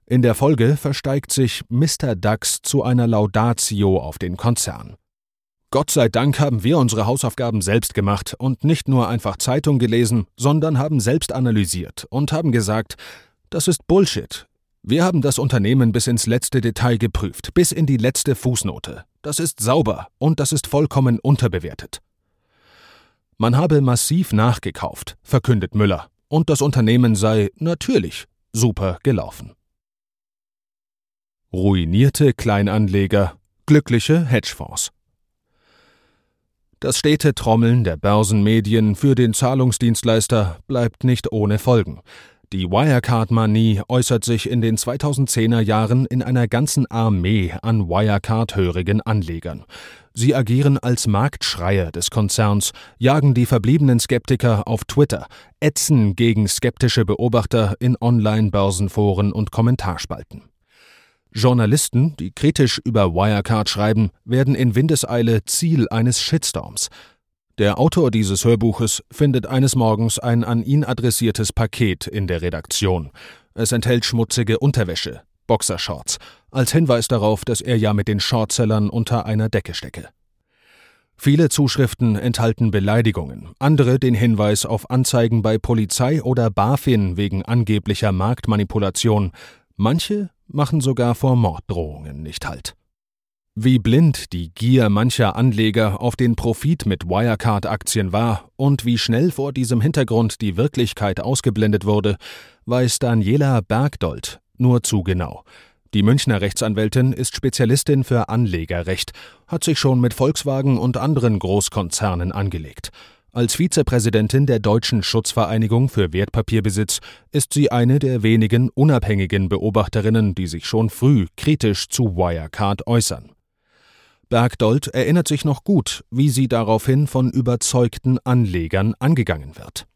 In der Folge versteigt sich Mr. Dax zu einer Laudatio auf den Konzern. Gott sei Dank haben wir unsere Hausaufgaben selbst gemacht und nicht nur einfach Zeitung gelesen, sondern haben selbst analysiert und haben gesagt, das ist Bullshit. Wir haben das Unternehmen bis ins letzte Detail geprüft, bis in die letzte Fußnote. Das ist sauber und das ist vollkommen unterbewertet. Man habe massiv nachgekauft, verkündet Müller, und das Unternehmen sei natürlich super gelaufen. Ruinierte Kleinanleger, glückliche Hedgefonds. Das stete Trommeln der Börsenmedien für den Zahlungsdienstleister bleibt nicht ohne Folgen. Die Wirecard-Manie äußert sich in den 2010er Jahren in einer ganzen Armee an Wirecard-hörigen Anlegern. Sie agieren als Marktschreier des Konzerns, jagen die verbliebenen Skeptiker auf Twitter, ätzen gegen skeptische Beobachter in Online-Börsenforen und Kommentarspalten. Journalisten, die kritisch über Wirecard schreiben, werden in Windeseile Ziel eines Shitstorms. Der Autor dieses Hörbuches findet eines Morgens ein an ihn adressiertes Paket in der Redaktion. Es enthält schmutzige Unterwäsche, Boxershorts, als Hinweis darauf, dass er ja mit den Shortsellern unter einer Decke stecke. Viele Zuschriften enthalten Beleidigungen, andere den Hinweis auf Anzeigen bei Polizei oder BaFin wegen angeblicher Marktmanipulation. Manche machen sogar vor Morddrohungen nicht Halt. Wie blind die Gier mancher Anleger auf den Profit mit Wirecard-Aktien war und wie schnell vor diesem Hintergrund die Wirklichkeit ausgeblendet wurde, weiß Daniela Bergdold nur zu genau. Die Münchner Rechtsanwältin ist Spezialistin für Anlegerrecht, hat sich schon mit Volkswagen und anderen Großkonzernen angelegt. Als Vizepräsidentin der Deutschen Schutzvereinigung für Wertpapierbesitz ist sie eine der wenigen unabhängigen Beobachterinnen, die sich schon früh kritisch zu Wirecard äußern. Bergdold erinnert sich noch gut, wie sie daraufhin von überzeugten Anlegern angegangen wird.